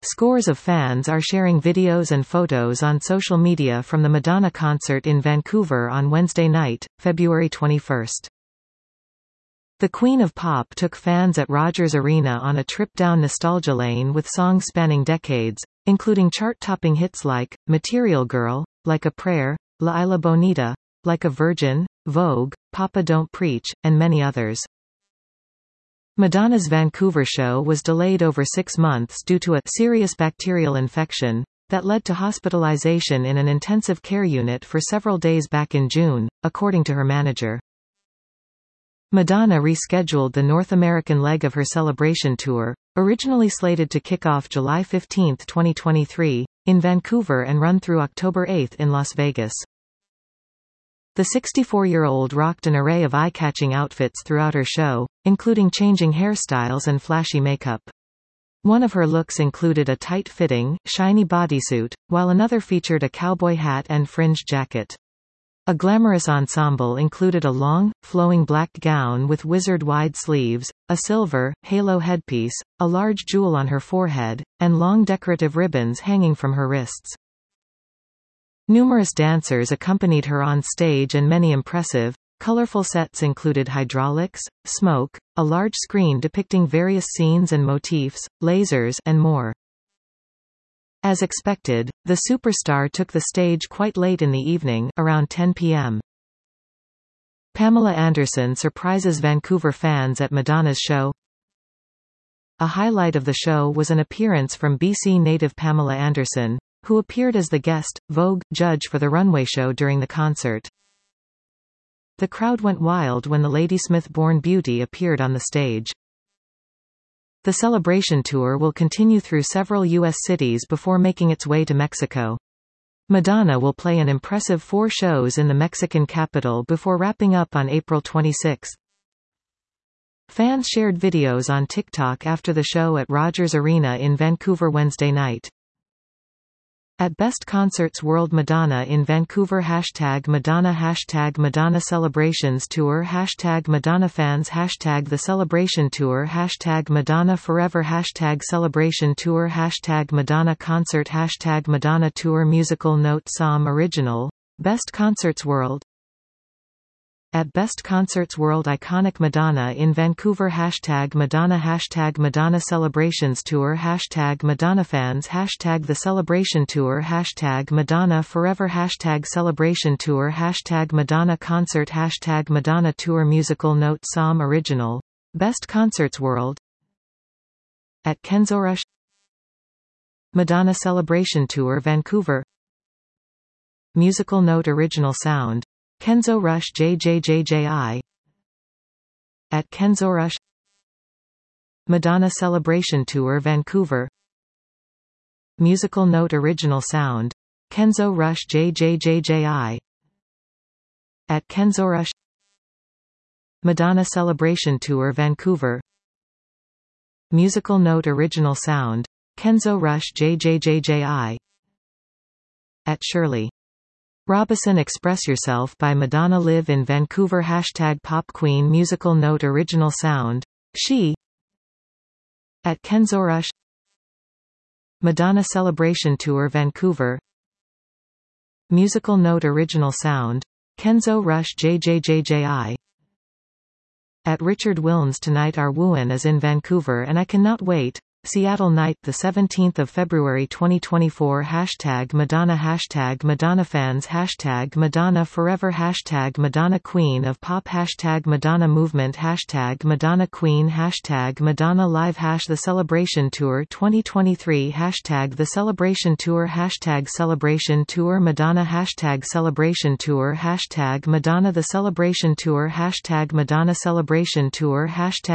Scores of fans are sharing videos and photos on social media from the Madonna concert in Vancouver on Wednesday night, February 21. The Queen of Pop took fans at Rogers Arena on a trip down nostalgia lane with songs spanning decades, including chart-topping hits like Material Girl, Like a Prayer, La Isla Bonita, Like a Virgin, Vogue, Papa Don't Preach, and many others. Madonna's Vancouver show was delayed over 6 months due to a serious bacterial infection that led to hospitalization in an intensive care unit for several days back in June, according to her manager. Madonna rescheduled the North American leg of her Celebration tour, originally slated to kick off July 15, 2023, in Vancouver and run through October 8 in Las Vegas. The 64-year-old rocked an array of eye-catching outfits throughout her show, including changing hairstyles and flashy makeup. One of her looks included a tight-fitting, shiny bodysuit, while another featured a cowboy hat and fringed jacket. A glamorous ensemble included a long, flowing black gown with wizard-wide sleeves, a silver, halo headpiece, a large jewel on her forehead, and long decorative ribbons hanging from her wrists. Numerous dancers accompanied her on stage and many impressive, colorful sets included hydraulics, smoke, a large screen depicting various scenes and motifs, lasers, and more. As expected, the superstar took the stage quite late in the evening, around 10 p.m. Pamela Anderson surprises Vancouver fans at Madonna's show. A highlight of the show was an appearance from BC native Pamela Anderson, who appeared as the guest, Vogue, judge for the runway show during the concert. The crowd went wild when the Ladysmith-born beauty appeared on the stage. The Celebration tour will continue through several U.S. cities before making its way to Mexico. Madonna will play an impressive 4 shows in the Mexican capital before wrapping up on April 26. Fans shared videos on TikTok after the show at Rogers Arena in Vancouver Wednesday night. At Best Concerts World Madonna in Vancouver #Madonna #Madonna Celebrations Tour #Madonna Fans #The Celebration Tour #Madonna Forever #Celebration Tour #Madonna Concert #Madonna Tour Musical Note Som Original Best Concerts World. At Best Concerts World Iconic Madonna in Vancouver #Madonna #Madonna Celebrations Tour #Madonna Fans #The Celebration Tour #Madonna Forever #Celebration Tour #Madonna Concert #Madonna Tour Musical Note Som Original Best Concerts World. At Kenzorush Madonna Celebration Tour Vancouver Musical Note Original Sound Kenzo Rush JJJJI. At Kenzo Rush Madonna Celebration Tour Vancouver Musical Note Original Sound Kenzo Rush JJJJI. At Kenzo Rush Madonna Celebration Tour Vancouver Musical Note Original Sound Kenzo Rush JJJJI. At Shirley Robison Express Yourself by Madonna live in Vancouver #Pop Queen Musical Note Original Sound She. At Kenzo Rush Madonna Celebration Tour Vancouver Musical Note Original Sound Kenzo Rush JJJJI. At Richard Wilns Tonight Our Wooin' is in Vancouver and I Cannot Wait Seattle Night, the 17th of February 2024 #Madonna #Madonna Fans #Madonna Forever #Madonna Queen of Pop #Madonna Movement #Madonna Queen #Madonna Live The Celebration Tour 2023 #The Celebration Tour #Celebration Tour Madonna #Celebration Tour #Madonna The Celebration Tour #Madonna Celebration Tour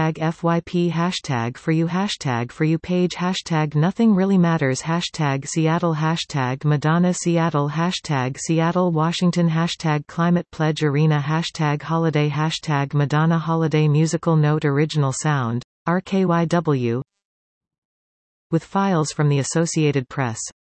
#FYP For You For You page #Nothing Really Matters #Seattle #Madonna Seattle #Seattle Washington #Climate Pledge Arena #Holiday #Madonna Holiday Musical Note Original Sound RKYW. With files from the Associated Press.